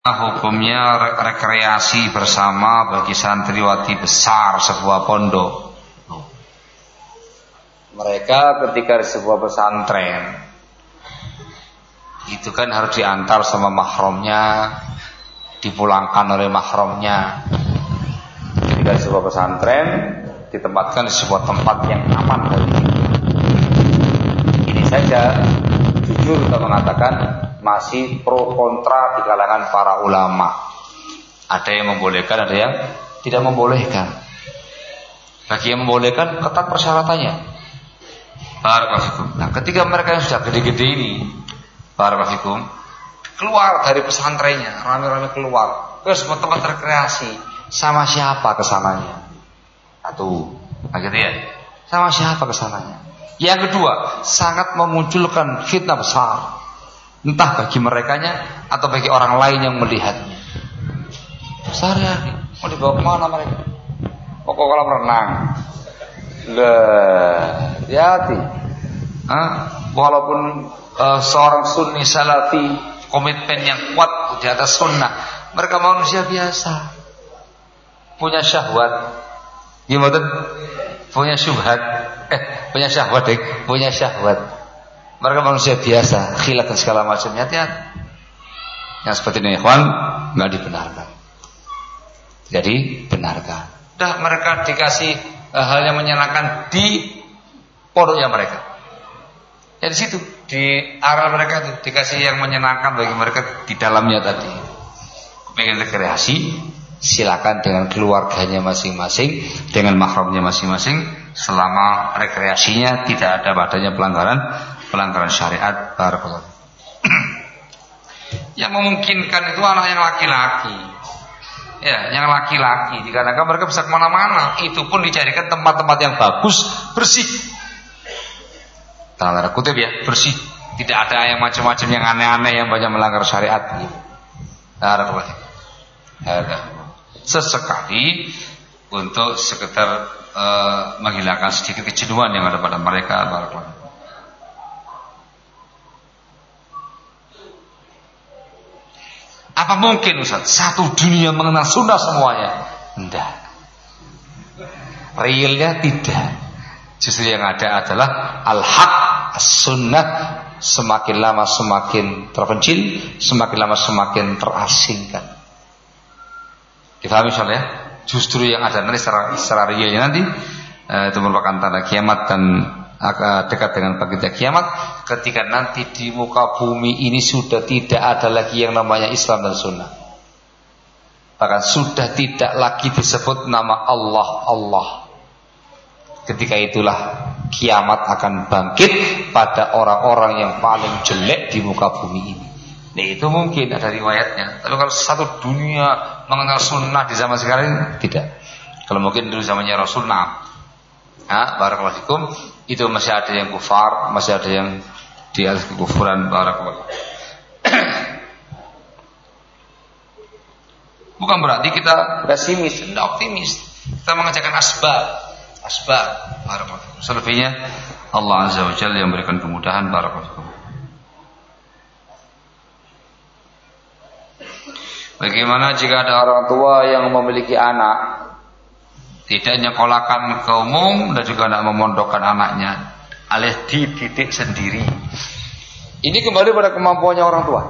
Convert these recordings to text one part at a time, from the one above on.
Hukumnya rekreasi bersama bagi santriwati besar sebuah pondok. Mereka ketika di sebuah pesantren itu kan harus diantar sama mahramnya, dipulangkan oleh mahramnya. Ketika di sebuah pesantren ditempatkan di sebuah tempat yang aman dari ini saja, jujur kita mengatakan masih pro kontra di kalangan para ulama. Ada yang membolehkan, ada yang tidak membolehkan. Bagi yang membolehkan ketat persyaratannya. Barakallahu. Nah, ketika mereka yang sudah gede-gede ini, barakallahu, keluar dari pesantrennya, rame-rame keluar ke sebuah tempat rekreasi, sama siapa kesananya? Satu, gitu ya. Sama siapa kesananya? Yang kedua, sangat memunculkan fitnah besar. Entah bagi merekanya atau bagi orang lain yang melihatnya. Besar ya, mau dibawa kemana mereka? Pokok kolam renang. Hati-hati. Walaupun seorang sunni salafi komitmen yang kuat di atas sunnah, mereka manusia biasa, punya syahwat, gimana? Punya syubhat, punya syahwat. Mereka manusia biasa, khilaf dan segala macam. Hati-hati. Yang seperti ini, ikhwan, nggak dibenarkan. Jadi benarkan. Dah mereka dikasih hal yang menyenangkan di pondoknya mereka. Ya di situ, di area mereka itu dikasih yang menyenangkan bagi mereka di dalamnya tadi. Pengen rekreasi, silakan dengan keluarganya masing-masing, dengan mahramnya masing-masing, selama rekreasinya tidak ada padanya pelanggaran syariat. Barakallahu. Yang memungkinkan itu anak yang laki-laki. Ya, yang laki-laki dikarenakan mereka bisa kemana-mana. Itu pun dijadikan tempat-tempat yang bagus, bersih. Tanda kutip ya, bersih. Tidak ada yang macam-macam yang aneh-aneh yang banyak melanggar syariat. Barakallahu. Sesekali untuk sekedar menghilangkan sedikit kejenuhan yang ada pada mereka. Barakallahu. Apa mungkin Ustaz satu dunia mengenal sunnah semuanya? Tidak. Realnya tidak. Justru yang ada adalah al-haq, as-sunnah. Semakin lama semakin terpencil, semakin lama semakin terasingkan. Difahami soalnya? Justru yang ada nanti secara realnya nanti itu merupakan tanda kiamat dan dekat dengan bangkitnya kiamat, ketika nanti di muka bumi ini sudah tidak ada lagi yang namanya Islam dan Sunnah. Bahkan sudah tidak lagi disebut nama Allah. Ketika itulah kiamat akan bangkit pada orang-orang yang paling jelek di muka bumi ini. Nah, itu mungkin ada riwayatnya. Tapi kalau satu dunia mengenal Sunnah di zaman sekarang tidak. Kalau mungkin dulu zamannya Rasul, barakallahu fikum, itu masih ada yang kufar, masih ada yang di atas kekufuran. Barakallahu. Bukan berarti kita pesimis, tidak optimis. Kita mengerjakan asbab. Barakallahu. Selebihnya Allah Azza wa Jalla yang berikan kemudahan. Barakallahu. Bagaimana jika ada orang tua yang memiliki anak, tidak nyekolahkan ke umum dan juga tidak memondokkan anaknya, alias dididik sendiri? Ini kembali pada kemampuannya orang tua.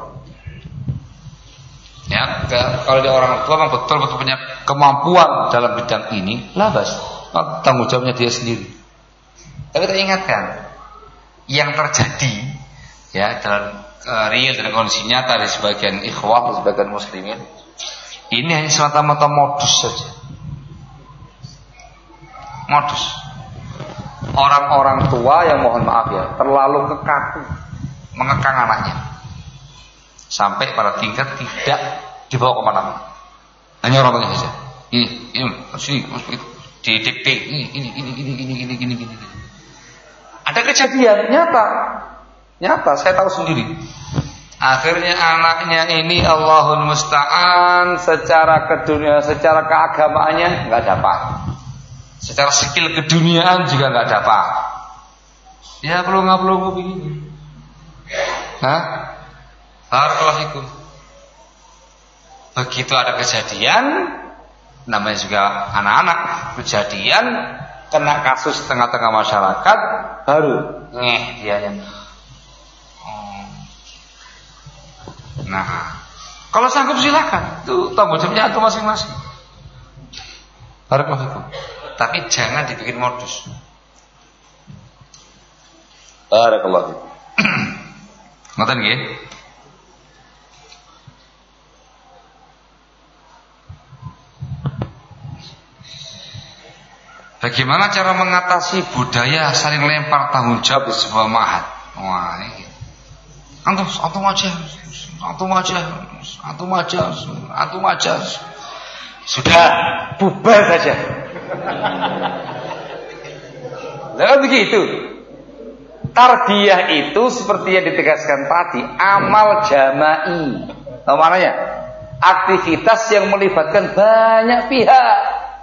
Ya, kalau dia orang tua memang betul-betul punya kemampuan dalam bidang ini, labas, tanggung jawabnya dia sendiri. Tapi kita ingatkan, yang terjadi ya dalam real dan kondisi nyata dari sebagian ikhwah, sebagian muslimin, ini hanya semata-mata modus saja. Modus. Orang-orang tua yang mohon maaf ya, terlalu kekaku mengekang anaknya sampai pada tingkat tidak dibawa kemana-mana. Hanya orang tuanya saja. Ini, sini, didikte, ini. Ada kejadian nyata, saya tahu sendiri. Akhirnya anaknya ini Allahul Musta'an, secara kedunia, secara keagamaannya nggak dapat, secara skill keduniaan juga nggak dapat. Ya perlu begini. Barakallahu fikum. begitu ada kejadian, namanya juga anak-anak, kejadian kena kasus tengah-tengah masyarakat, baru dianya. Nah, kalau sanggup silakan, itu tanggung jawabnya itu masing-masing. Barakallahu. Tapi jangan dibikin modus. Barakallahu. Ngoten nggih? Bagaimana cara mengatasi budaya saling lempar tanggung jawab di sebuah ma'had? Wah, ini. Antum aja. Sudah bubar saja. Lalu begitu. Tarbiyah itu seperti yang ditegaskan tadi, amal jama'i. Apa maknanya? Aktivitas yang melibatkan banyak pihak.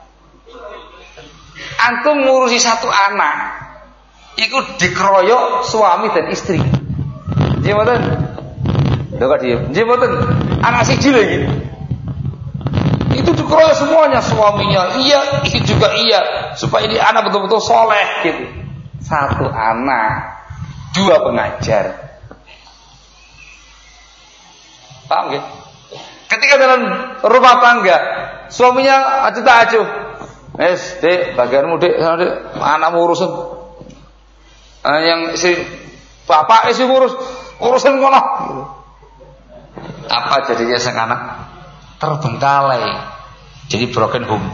Antum ngurusi satu anak, ikut dikeroyok suami dan istri. Jematan, dekat dia. Jematan, anak siji lagi. Itu dikeroyok semuanya, suaminya iya, itu juga iya, supaya ini anak betul-betul soleh gitu. Satu anak, dua pengajar. Paham gitu? Ketika dalam rumah tangga, suaminya acuh tak acuh. Dek, bagianmu dek, anakmu urusan. Yang si bapak isi urusan kono. Apa jadinya sang anak? Terbengkalai. Jadi broken home.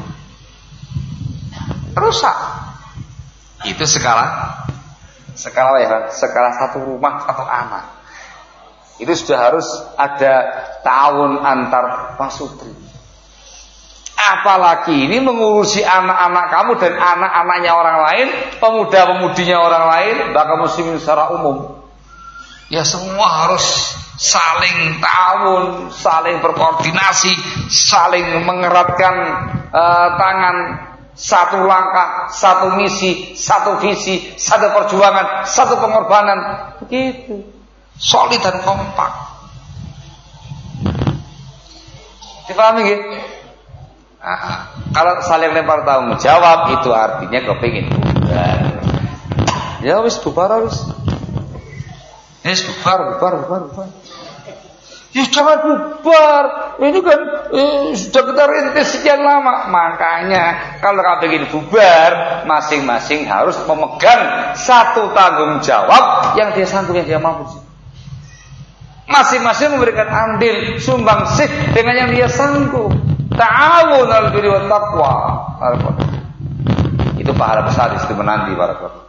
Rusak. Itu skala ya, skala satu rumah satu anak. Itu sudah harus ada ta'awun antar pasutri. Apalagi ini mengurusi anak-anak kamu dan anak-anaknya orang lain, pemuda-pemudinya orang lain, bahkan muslimin secara umum. Ya semua harus saling ta'awun, saling berkoordinasi, saling mengeratkan tangan. Satu langkah, satu misi, satu visi, satu perjuangan, satu pengorbanan. Begitu. Solid dan kompak. Dipahami gitu? Kalau saling lempar tanggung jawab itu artinya kepingin bubar. Ya wis bubar wis. Wis bubar. Ya jangan bubar. Ini kan sudah kita rintis sekian lama. Makanya kalau kepingin bubar, masing-masing harus memegang satu tanggung jawab yang dia sanggup, yang dia mampu. Masing-masing memberikan andil sumbangsih dengan yang dia sanggup. Ta'awun al-birri wat taqwa. Itu pahala besar di situ menanti barakallahu.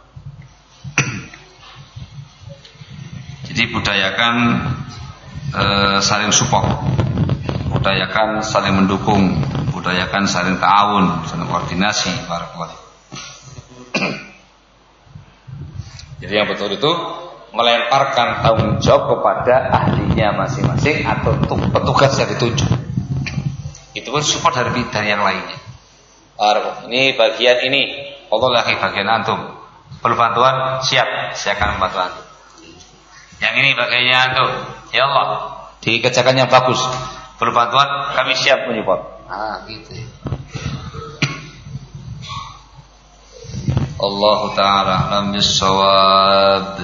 Jadi budayakan saling support, budayakan saling mendukung, budayakan saling ta'awun, saling koordinasi barakallahu. Jadi yang betul itu melemparkan tanggung jawab kepada ahlinya masing-masing atau petugas yang ditunjuk. Itu pun support dari yang lainnya. Ini bagian ini, Allah lagi bagian antum. Perlu bantuan? Siap, saya akan membantu antum. Yang ini bagiannya antum. Ya Allah, dikerjakan yang bagus. Perlu bantuan? Kami siap menyupport. Gitu. Allah Ta'ala a'lam bis-shawab.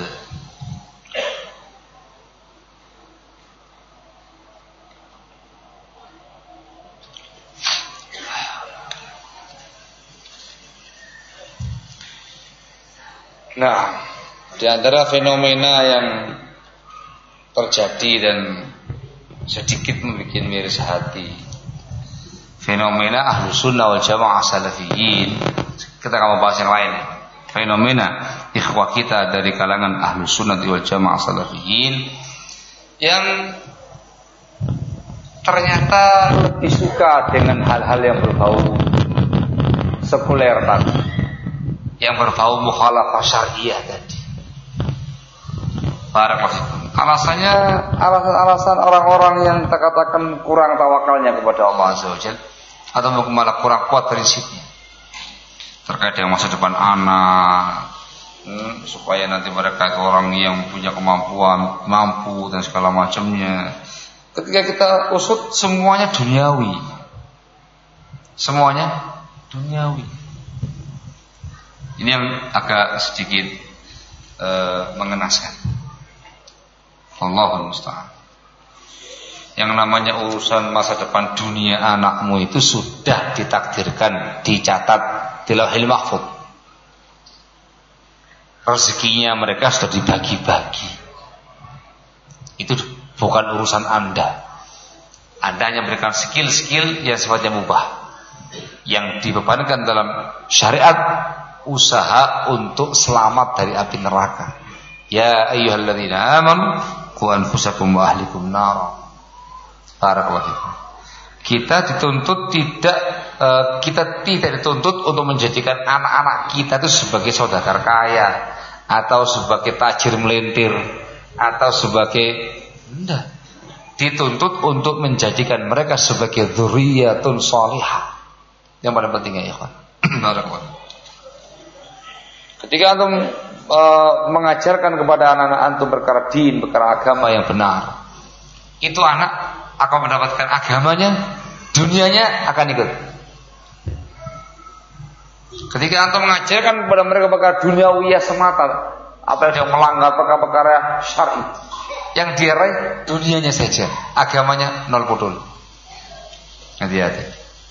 Nah, di antara fenomena yang terjadi dan sedikit membuat miris hati, fenomena ahlu sunnah wal jamaah salafiyin. Kita akan membahas yang lain. Fenomena ikhwah kita dari kalangan ahlu sunnah wal jamaah salafiyin yang ternyata lebih suka dengan hal-hal yang berbau sekuler tadi, yang berbau mukhalafah syariah tadi. Barakallahu. Alasan orang-orang yang kita katakan kurang tawakalnya kepada Allah Azza wa Jalla, atau malah kurang kuat prinsipnya terkait dengan masa depan anak, supaya nanti mereka orang yang punya kemampuan, mampu dan segala macamnya, Ketika kita usut semuanya duniawi. Semuanya duniawi. Ini yang agak sedikit mengenaskan. Allahul musta'an. Yang namanya urusan masa depan dunia anakmu itu sudah ditakdirkan, dicatat di Lauhil Mahfuz. Rezekinya mereka sudah dibagi-bagi. Itu bukan urusan Anda. Anda hanya memberikan skill-skill yang sifatnya mubah. Yang dibebankan dalam syariat, usaha untuk selamat dari api neraka. Ya ayyuhalladzina amanu qu anfusakum wa ahlikum nar. Barakallahu fikum. Kita tidak dituntut untuk menjadikan anak-anak kita itu sebagai saudagar kaya atau sebagai tajir melintir atau sebagai enggak. Dituntut untuk menjadikan mereka sebagai dzurriyyatun shalihah. Yang paling pentingnya ya, ikhwan. Barakallahu. Ketika antum mengajarkan kepada anak-anak antum perkara din, perkara agama yang benar, itu anak akan mendapatkan agamanya, dunianya akan ikut. Ketika antum mengajarkan kepada mereka perkara duniawiyah semata, apalagi dia melanggar perkara-perkara syar'i, yang dia raih dunianya saja, agamanya nol pudul. Hati-hati.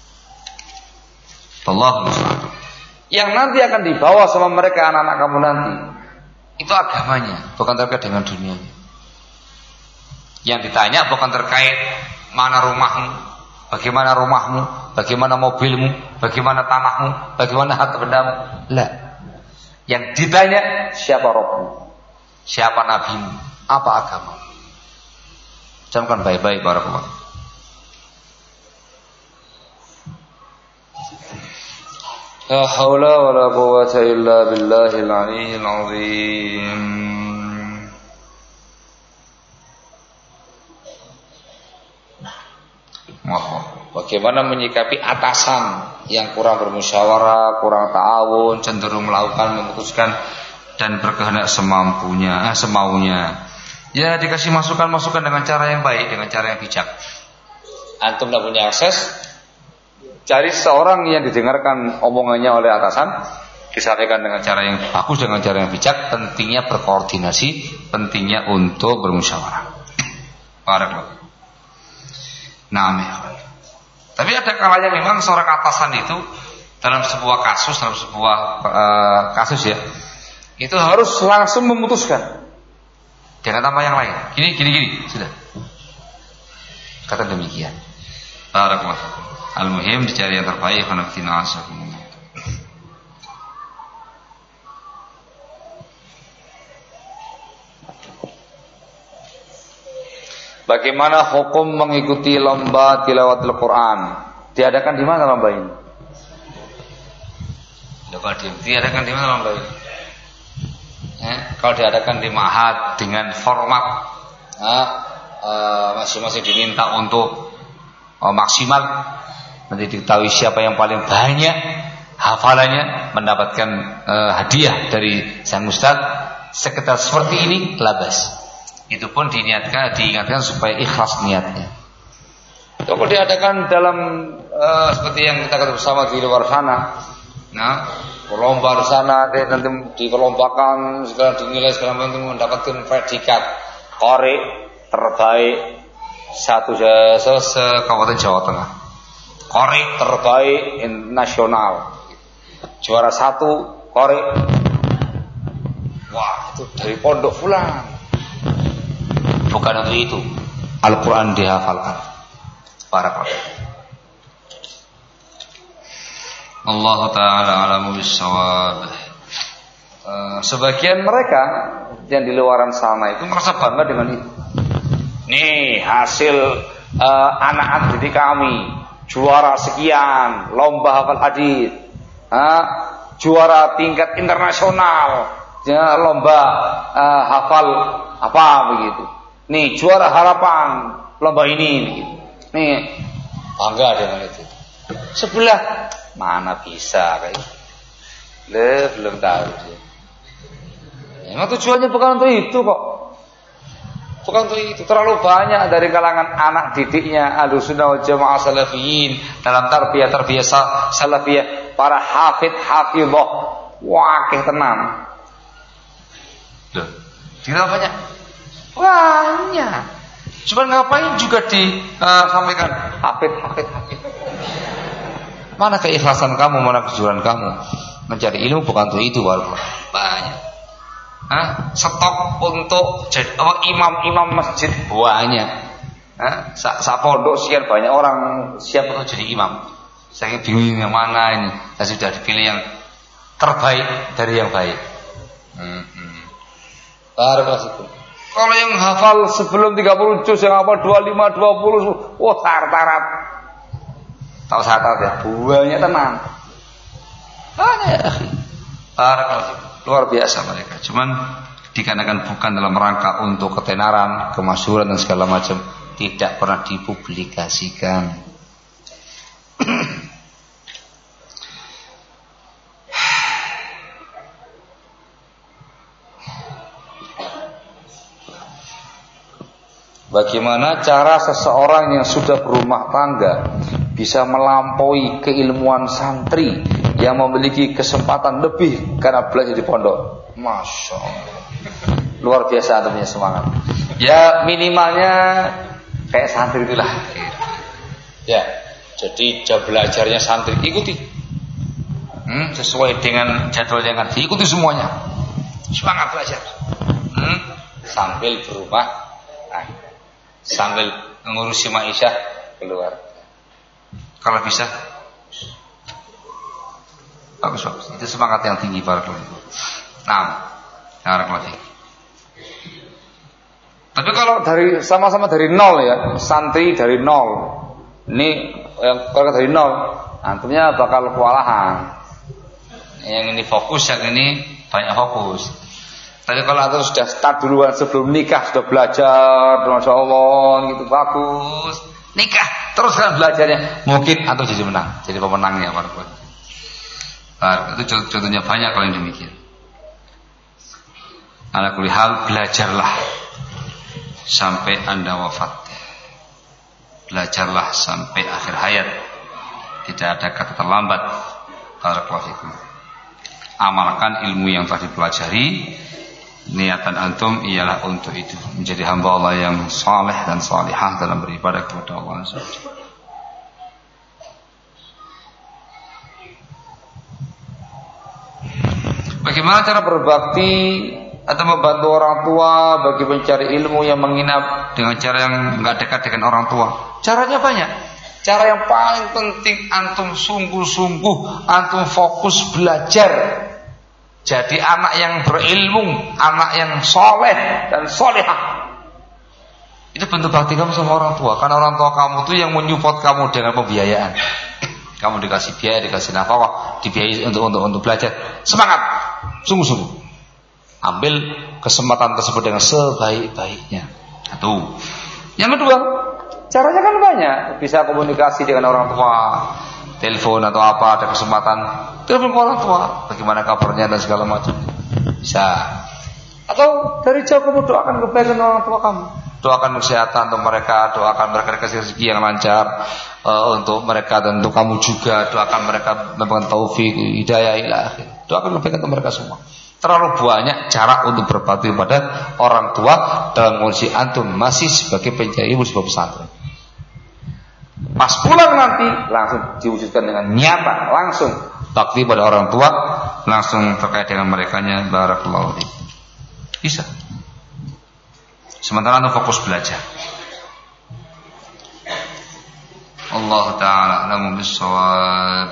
Allahumma shalli. Yang nanti akan dibawa sama mereka anak-anak kamu nanti, itu agamanya, bukan terkait dengan dunianya. Yang ditanya bukan terkait mana rumahmu, bagaimana mobilmu, bagaimana tanahmu, bagaimana harta bendamu. Lah. Yang ditanya siapa Rabbmu, siapa nabimu, apa agama. Camkan baik-baik barakallahu. La haula wala quwwata illa billahil aliyyil azim. Bagaimana menyikapi atasan yang kurang bermusyawarah, kurang ta'awun, cenderung melakukan, memutuskan dan berkehendak semampunya, semaunya. Ya dikasih masukan-masukan dengan cara yang baik, dengan cara yang bijak. Antum tidak punya akses, cari seorang yang didengarkan omongannya oleh atasan, disampaikan dengan cara yang bagus, dengan cara yang bijak. Pentingnya berkoordinasi, pentingnya untuk bermusyawarah. Barakallahu. Nah, tapi ada kalanya memang seorang atasan itu dalam sebuah kasus ya, itu harus langsung memutuskan dengan nama yang lain. Gini, sudah. Kata demikian. Barakallahu. Al-muhim dicari yang terbaik. Bagaimana hukum mengikuti lomba tilawatul Quran? Diadakan di mana lomba ini? Diadakan di mana lomba ini? Kalau diadakan di ma'had dengan format masing-masing diminta untuk maksimal, nanti diketahui siapa yang paling banyak hafalannya mendapatkan hadiah dari sang ustaz. Sekitar seperti ini labas. Itu pun diingatkan supaya ikhlas niatnya. Kalau diadakan dalam seperti yang kita katakan bersama di luar sana, nah lomba di sana nanti diperlombakan segala dinilai segala macam mendapatkan predikat qari terbaik se-Kabupaten Jawa Tengah, qari terbaik nasional, juara 1 qari, wah itu dari pondok fulan. Bukan untuk itu Al-Quran dihafalkan. Barakallahu. Allah Ta'ala alamu bissawab. Sebagian mereka yang di luaran sana itu merasa bangga dengan itu. Nih hasil anak-anak didik kami, juara sekian lomba hafal hadis, juara tingkat internasional, lomba hafal apa begitu. Nih juara harapan lomba ini gitu. Nih bangga dengan itu. Sebelah mana bisa kayak gitu. Belum tahu dia. Emang tujuannya bukan untuk itu kok. Bukan untuk itu. Terlalu banyak dari kalangan anak didiknya Ahlussunnah wal Jamaah salafiyin dalam tarbiyah salafiyah, para hafidhah, wakih tenang. Loh, tidak banyak. Banyak. Cuman ngapain juga disampaikan hafid. Mana keikhlasan kamu, mana kejujuran kamu mencari ilmu? Bukan untuk itu, banyak. Stok untuk jadi imam masjid banyak. Sa pondok sekian banyak orang siap untuk jadi imam. Saya bingung yang mana ini. Saya sudah dipilih yang terbaik dari yang baik. Kalau yang hafal sebelum 30 juz, yang hafal 25, 20, tarat. Tahu syarat ya, banyak tenang. Banyak. Luar biasa mereka. Cuman dikarenakan bukan dalam rangka untuk ketenaran, kemasyhuran dan segala macam, tidak pernah dipublikasikan. Bagaimana cara seseorang yang sudah berumah tangga bisa melampaui keilmuan santri yang memiliki kesempatan lebih karena belajar di pondok? Masya Allah, luar biasa punya semangat. Ya minimalnya kayak santri itulah. Ya, jadi jam belajarnya santri ikuti, sesuai dengan jadwal yang ada, ikuti semuanya. Semangat belajar, sambil berumah tangga, sambil mengurusi ma'isyah keluar. Kalau bisa bagus. Itu semangat yang tinggi para keluarga. Barakallahu. Tapi kalau dari sama-sama dari nol ya, santri dari nol, ini yang kalau dari nol, antumnya bakal kewalahan. Yang ini fokus, yang ini banyak fokus. Tapi kalau antum sudah start duluan sebelum nikah, sudah belajar, masya Allah, gitu bagus. Nikah teruskan belajarnya, mungkin antum jadi menang, jadi pemenangnya para keluarga. Itu contohnya banyak kalau yang demikian. Ala kulli hal, belajarlah sampai Anda wafat. Belajarlah sampai akhir hayat. Tidak ada kata terlambat. Barakallahu fikum. Amalkan ilmu yang telah dipelajari. Niatan antum ialah untuk itu, menjadi hamba Allah yang saleh dan salihah dalam beribadah kepada Allah SWT. Bagaimana cara berbakti atau membantu orang tua bagi pencari ilmu yang menginap dengan cara yang enggak dekat dengan orang tua? Caranya banyak. Cara yang paling penting, antum sungguh-sungguh, antum fokus belajar. Jadi anak yang berilmu, anak yang soleh dan solehah. Itu bentuk bakti kamu sama orang tua. Karena orang tua kamu itu yang menyupport kamu dengan pembiayaan. Kamu dikasih biaya, dikasih nafkah, dibiayai untuk belajar. Semangat, sungguh-sungguh. Ambil kesempatan tersebut dengan sebaik-baiknya. Satu. Yang kedua, caranya kan banyak. Bisa komunikasi dengan orang tua, telepon atau apa, ada kesempatan telepon ke orang tua, bagaimana kabarnya dan segala macam. Bisa. Atau dari jauh kamu doakan kebaikan orang tua kamu. Doakan kesehatan untuk mereka, doakan mereka dikasih rezeki yang lancar untuk mereka dan untuk kamu juga. Doakan mereka mendapatkan taufik, hidayah ila akhir. Doakan kebaikan untuk mereka semua. Terlalu banyak cara untuk berbakti kepada orang tua dalam kondisi antum masih sebagai pencari ilmu sebuah pesantren. Pas pulang nanti langsung diwujudkan dengan nyata, langsung bakti pada orang tua, langsung terkait dengan merekanya. Barakallahu fiik. Bisa. Sementara anda fokus belajar. Allah Ta'ala a'lamu bis-shawab.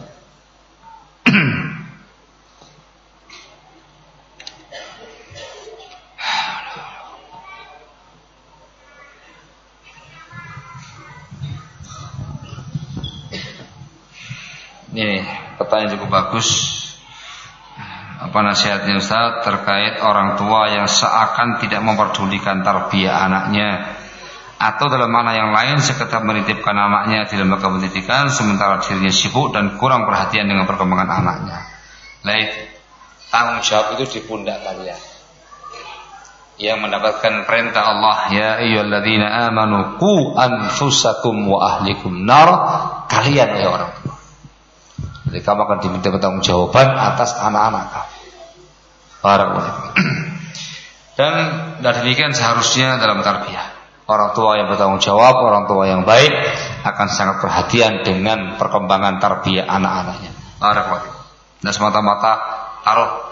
Ini pertanyaan cukup bagus. Apa nasihatnya Ustaz terkait orang tua yang seakan tidak memperdulikan tarbiyah anaknya, atau dalam makna yang lain sekedar menitipkan anaknya di lembaga pendidikan sementara dirinya sibuk dan kurang perhatian dengan perkembangan anaknya. Tanggung jawab itu di pundak kalian. yang mendapatkan perintah Allah, ya ayyuhalladzina amanu qu anfusakum wa ahlikum nar, kalian ya orang tua. Jadi kamu akan diminta pertanggungjawaban atas anak-anak kamu. Barakallahu. Dan demikian seharusnya dalam tarbiyah. Orang tua yang bertanggung jawab, orang tua yang baik akan sangat perhatian dengan perkembangan tarbiyah anak-anaknya. Barakallahu. Dan semata-mata taruh,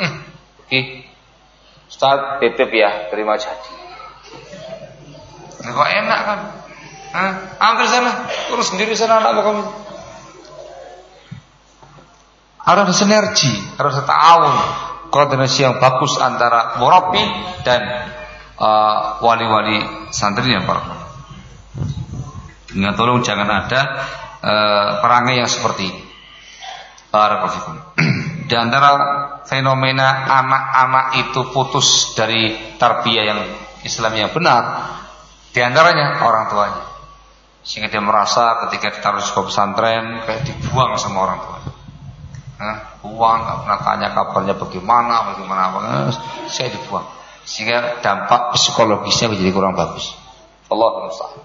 Ustaz titip ya, terima jadi. Nah, kok enak kan? Ambil sana, urus sendiri sana anak kamu. Harus ada sinergi, harus ada ta'awun, koordinasi yang bagus antara murabbi dan wali-wali santrinya para. Ingat, tolong jangan ada perangai yang seperti ini. Barakallahu. Di antara fenomena anak-anak itu putus dari tarbiyah yang Islam yang benar, di antaranya orang tuanya. Sehingga dia merasa ketika ditaruh di sebuah pesantren kayak dibuang sama orang tuanya. Buang, nggak pernah tanya kabarnya bagaimana, saya dibuang. Sehingga dampak psikologisnya menjadi kurang bagus. Allahu musta'an.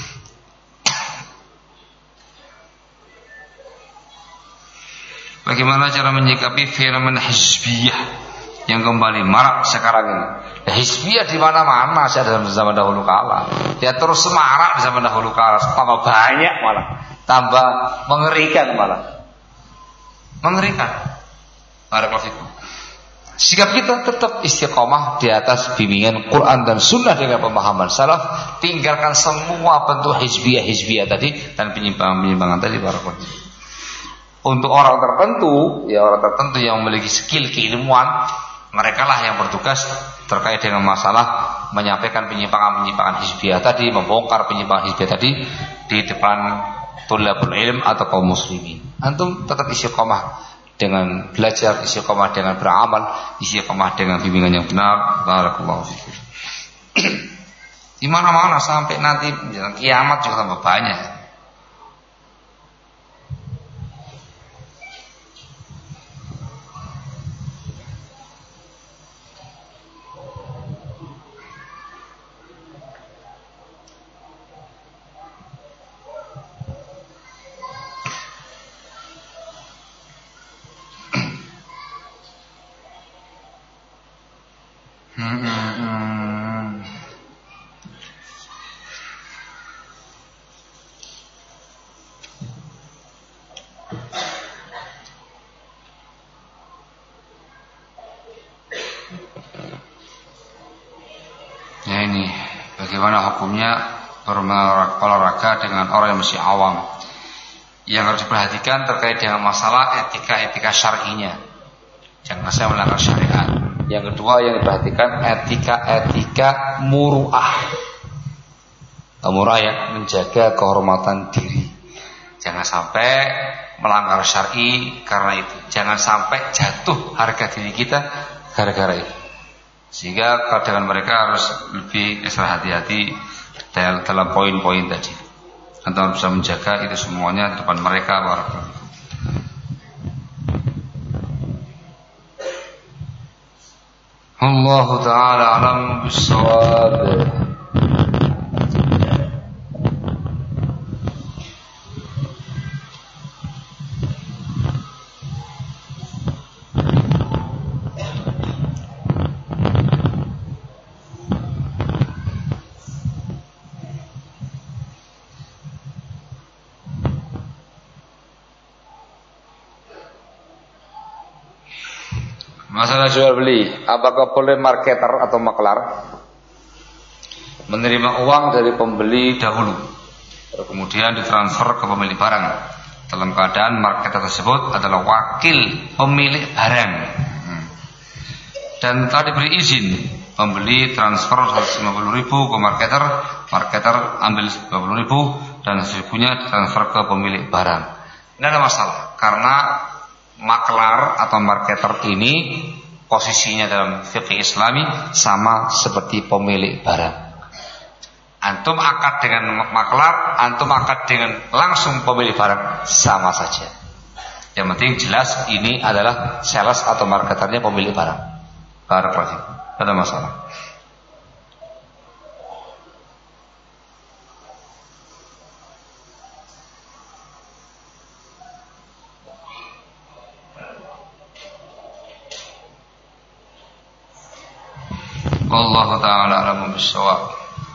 Bagaimana cara menyikapi fenomena hizbiyah yang kembali marak sekarang ini? Ya, hizbiyah di mana-mana sih dalam zaman dahulu kala. Dia terus semarak di zaman dahulu kala, tambah banyak malah, tambah mengerikan malah. Mengerikan. Barakallahu fikum. Sikap kita tetap istiqomah di atas bimbingan Quran dan Sunnah dengan pemahaman salaf. Tinggalkan semua bentuk hizbiyah tadi dan penyimpangan tadi. Barakallahu. Untuk orang tertentu, ya orang tertentu yang memiliki skill keilmuan, mereka lah yang bertugas terkait dengan masalah menyampaikan penyimpangan hizbiyah tadi, membongkar penyimpangan hizbiyah tadi di depan tulabul ilm atau kaum muslimin. Antum tetap istiqomah dengan belajar, istiqomah dengan beramal, istiqomah dengan bimbingan yang benar. Barakallahu fikum. Di mana-mana sampai nanti menjelang kiamat juga tambah banyak. Ya ini bagaimana hukumnya berolahraga dengan orang yang masih awam. Yang harus diperhatikan terkait dengan masalah etika syar'inya. Jangan saya melanggar syariat. Yang kedua yang diperhatikan etika muru'ah. Muru'ah ya, menjaga kehormatan diri. Jangan sampai melanggar syar'i karena itu. Jangan sampai jatuh harga diri kita gara-gara itu. Sehingga dengan mereka harus lebih ekstra hati-hati dalam poin-poin tadi. Anda bisa menjaga itu semuanya di depan mereka. Allah Ta'ala alam bisawab. Masalah jual beli, apakah boleh marketer atau maklar menerima uang dari pembeli dahulu, kemudian ditransfer ke pemilik barang dalam keadaan marketer tersebut adalah wakil pemilik barang dan telah diberi izin pembeli transfer 150.000 ke marketer ambil 50.000 dan 1.000-nya ditransfer ke pemilik barang. Ini ada masalah karena maklar atau marketer ini posisinya dalam fikih Islami sama seperti pemilik barang. Antum akad dengan maklar, antum akad dengan langsung pemilik barang, sama saja. Yang penting jelas ini adalah sales atau marketernya pemilik barang. Barakallahu, ada masalah. Wallahu ta'ala a'lamu bis-shawab.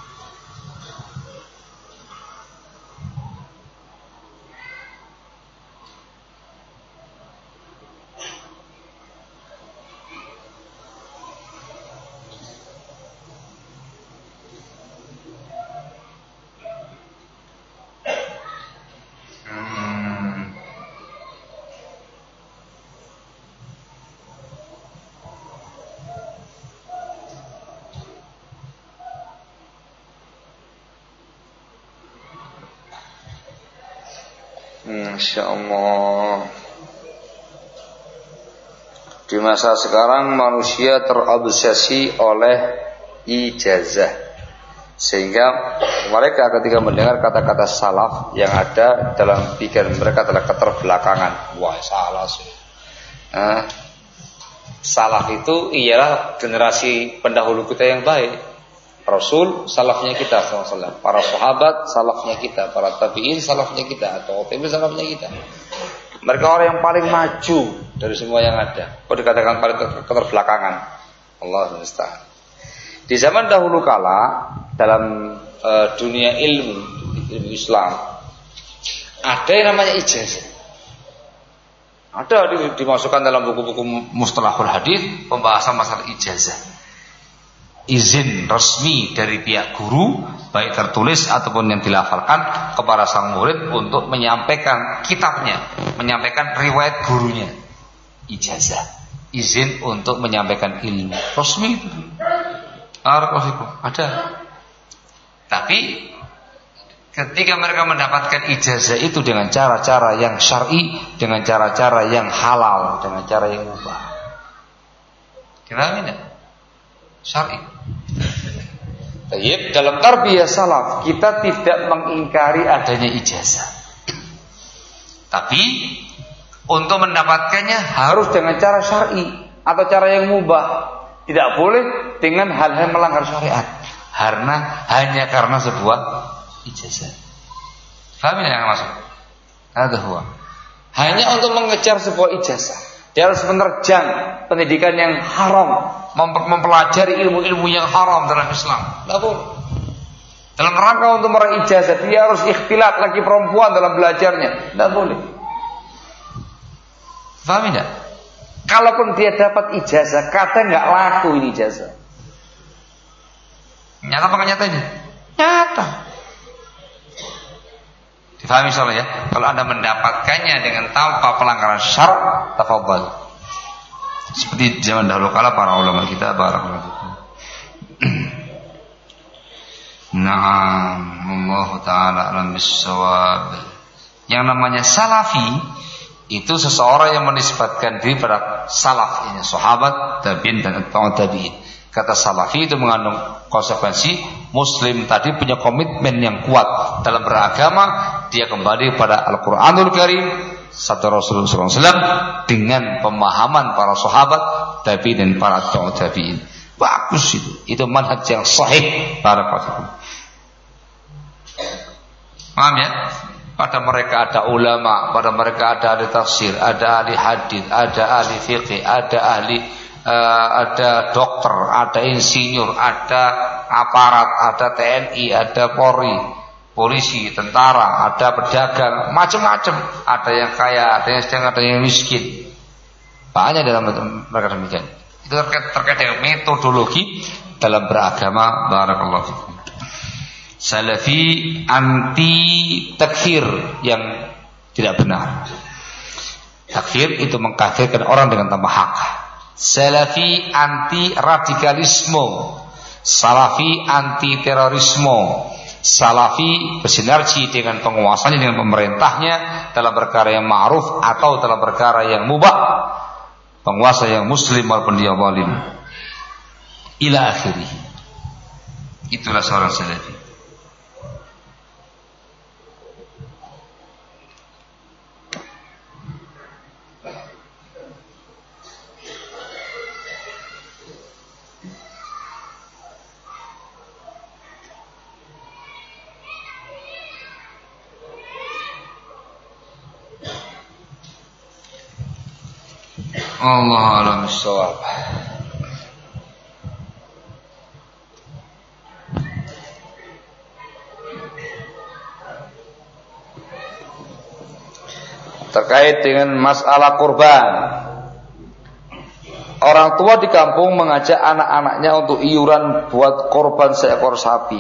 Masya Allah. Di masa sekarang manusia terobsesi oleh ijazah, sehingga mereka ketika mendengar kata-kata salaf yang ada dalam pikiran mereka adalah keterbelakangan. Wah, salah sih. Salaf itu ialah generasi pendahulu kita yang baik. Rasul salafnya kita SAW, para sahabat salafnya kita, para tabi'in salafnya kita, atau tabi'in salafnya kita. Mereka orang yang paling maju dari semua yang ada. Kok dikatakan paling keterbelakangan? Allah musta'an. Di zaman dahulu kala dalam dunia ilmu Islam ada yang namanya ijazah. Ada dimasukkan dalam buku-buku mustalahul hadis pembahasan masalah ijazah. Izin resmi dari pihak guru, baik tertulis ataupun yang dilafalkan kepada sang murid untuk menyampaikan kitabnya, menyampaikan riwayat gurunya. Ijazah, izin untuk menyampaikan ilmu resmi itu. Ada. Tapi ketika mereka mendapatkan ijazah itu dengan cara-cara yang syar'i, dengan cara-cara yang halal, dengan cara yang mubah. Kira ini syar'i. Baik, dalam tarbiyah salaf kita tidak mengingkari adanya ijazah. Tapi untuk mendapatkannya harus dengan cara syar'i atau cara yang mubah. Tidak boleh dengan hal-hal melanggar syariat. Hanya karena sebuah ijazah. Paham yang maksud? Ada huwa. Hanya untuk mengejar sebuah ijazah. Dia harus menerjang pendidikan yang haram, mempelajari ilmu-ilmu yang haram dalam Islam. Tidak boleh. Dalam rangka untuk meraih ijazah, dia harus ikhtilat laki perempuan dalam belajarnya. Tidak boleh. Paham tidak? Kalaupun dia dapat ijazah, kata nggak laku ini ijazah. Nyata apa nyatanya? Nyata. Difahami soalnya ya. Kalau Anda mendapatkannya dengan tanpa pelanggaran syarat, tafadhal. Seperti zaman dahulu kala para ulama kita barakallahu fikum. Naam, Allah taala alam bis-shawab. Yang namanya salafi itu seseorang yang menisbatkan diri pada salaf, ini sahabat, tabi'in dan tabi'in. Kata salafi itu mengandung konsekuensi Muslim tadi punya komitmen yang kuat dalam beragama. Dia kembali pada Al-Quranul Karim, sabda Rasulullah SAW, dengan pemahaman para sahabat, tabi'in dan para tabi'in. Bagus itu. Itu manhaj yang sahih. Barakallahu. Paham ya? Pada mereka ada ulama, pada mereka ada ahli tafsir, ada ahli hadis, ada ahli fiqih, ada dokter, ada insinyur, ada aparat, ada TNI, ada Polri, polisi, tentara, ada pedagang, macam-macam. Ada yang kaya, ada yang sedang, ada yang miskin. Banyak dalam mereka demikian. Itu terkait dengan metodologi dalam beragama. Barakallahu fikum. Salafi anti takfir yang tidak benar. Takfir itu mengkafirkan orang dengan tanpa hak. Salafi anti radikalisme, salafi anti terorisme, salafi bersinergi dengan penguasanya, dengan pemerintahnya dalam perkara yang ma'ruf atau dalam perkara yang mubah, penguasa yang muslim walaupun dia zalim, ila akhirih. Itulah seorang salafi. Allah a'lam bishawab. terkait dengan masalah kurban. Orang tua di kampung mengajak anak-anaknya untuk iuran buat korban seekor sapi.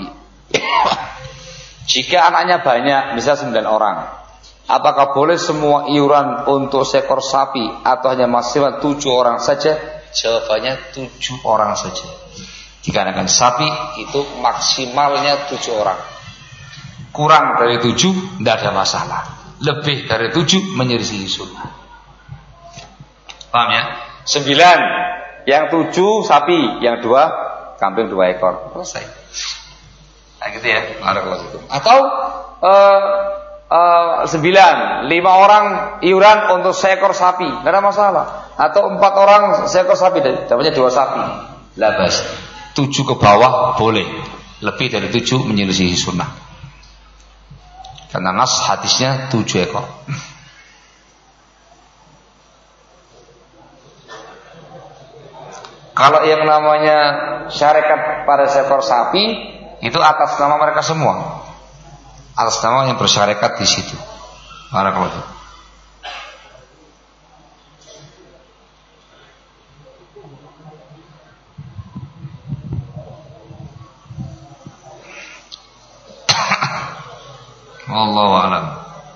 Jika anaknya banyak, misal 9 orang, apakah boleh semua iuran untuk seekor sapi atau hanya maksimal 7 orang saja? Jawabannya 7 orang saja. Dikarenakan sapi itu maksimalnya 7 orang. Kurang dari 7 tidak ada masalah. Lebih dari 7 menyelisihi sunnah. Paham ya? 9, yang 7 sapi, yang 2 kambing 2 ekor. Selesai. Nah gitu ya. Atau 9, 5 orang iuran untuk seekor sapi, tidak ada masalah. Atau 4 orang seekor sapi, dapatnya 2 sapi. Labas. 7 ke bawah boleh. Lebih dari 7 menyelisihi sunnah. Karena nas hadisnya 7 ekor. Kalau yang namanya syarikat pada seekor sapi itu atas nama mereka semua, atas nama yang bersyarikat di situ. Barakallahu. Wallahu a'lam.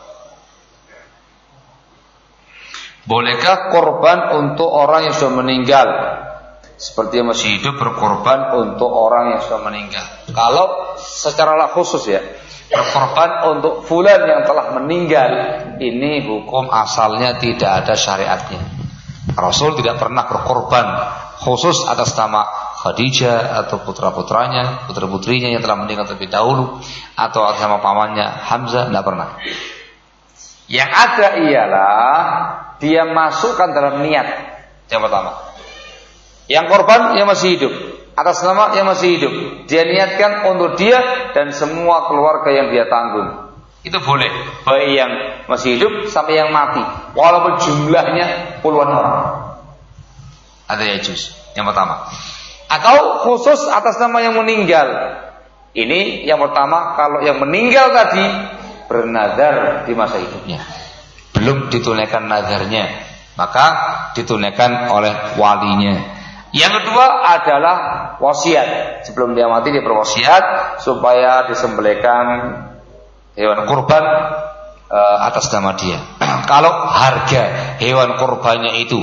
Bolehkah korban untuk orang yang sudah meninggal? Seperti yang masih hidup berkorban untuk orang yang sudah meninggal. Kalau secara khusus ya, berkorban untuk fulan yang telah meninggal, ini hukum asalnya tidak ada syariatnya. Rasul tidak pernah berkorban khusus atas nama Khadijah atau putra-putranya, putra-putrinya yang telah meninggal terlebih dahulu, atau atas nama pamannya Hamzah, tidak pernah. Yang ada ialah dia masukkan dalam niat. Yang pertama, yang korban yang masih hidup, atas nama yang masih hidup, dia niatkan untuk dia dan semua keluarga yang dia tanggung. Itu boleh, baik yang masih hidup sampai yang mati, walaupun jumlahnya puluhan orang. Ada ya juz. Yang pertama. Atau khusus atas nama yang meninggal. Ini yang pertama, kalau yang meninggal tadi bernazar di masa hidupnya, belum ditunaikan nazarnya, maka ditunaikan oleh walinya. Yang kedua adalah wasiat. Sebelum dia mati dia berwasiat supaya disembelihkan hewan kurban atas nama dia. Kalau harga hewan kurbannya itu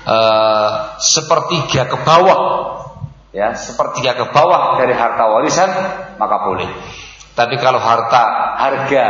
sepertiga ke bawah, ya, sepertiga ke bawah dari harta warisan, maka boleh. Tapi kalau harga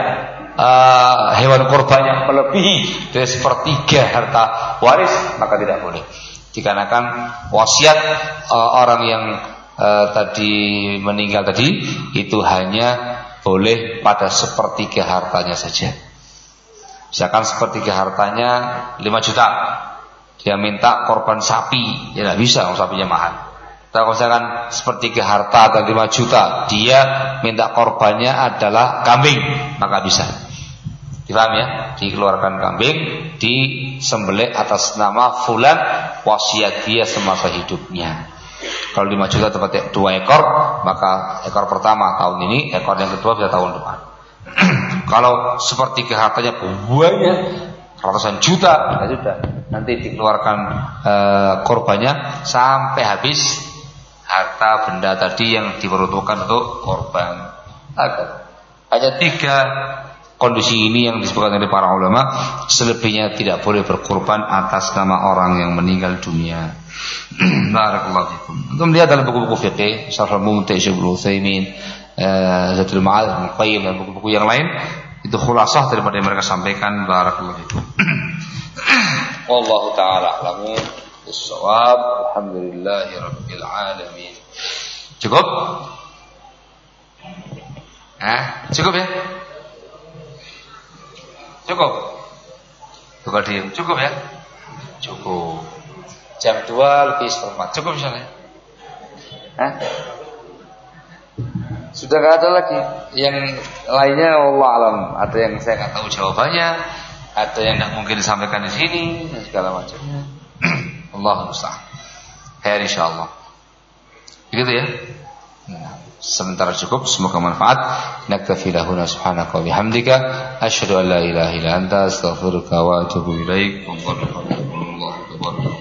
hewan kurbannya melebihi dari sepertiga harta waris, maka tidak boleh. Dikarenakan wasiat orang yang tadi meninggal tadi itu hanya boleh pada sepertiga hartanya saja. Misalkan sepertiga hartanya 5 juta, dia minta korban sapi, ya tidak bisa, sapinya mahal. Kalau misalkan sepertiga harta atau 5 juta, dia minta korbannya adalah kambing, maka bisa. Dipaham ya? Dikeluarkan kambing, disembelih atas nama fulan, wasiat dia semasa hidupnya. Kalau 5 juta dapat 2 ekor, maka ekor pertama tahun ini, ekor yang kedua bisa tahun depan. Kalau sepertiga hartanya banyak, ratusan juta, ya sudah, nanti dikeluarkan korbannya sampai habis harta benda tadi yang diperuntukkan untuk korban. Hanya 3 kondisi ini yang disebutkan oleh para ulama. Selebihnya tidak boleh berkorban atas nama orang yang meninggal dunia. Barakallahu fikum. Untuk melihat dalam buku-buku fiqih, Syarh al-Mumti' Syekh Ibnu Utsaimin, Zadul Ma'ad, Ibnu Qayyim dan buku-buku yang lain, itu khulasah daripada yang mereka sampaikan. Barakallahu fikum. Wallahu taala a'lamu bis-shawab. Alhamdulillahirabbil alamin. Cukup? Cukup ya? Cukup? Bukan diem. Cukup ya? Cukup. Jam 2:04. Cukup misalnya? Sudah gak ada lagi. Yang lainnya Allah alam. Ada yang saya nggak tahu jawabannya, ada yang nggak mungkin disampaikan di sini, dan segala macamnya. Allah musta'an. Khair insyaallah. Begitu ya? Sementara cukup, semoga manfaat. Naktafi lahuna subhanaka wa bihamdika asyhadu an la ilaha illa anta astaghfiruka wa atubu ilaik. Wallahu a'lam.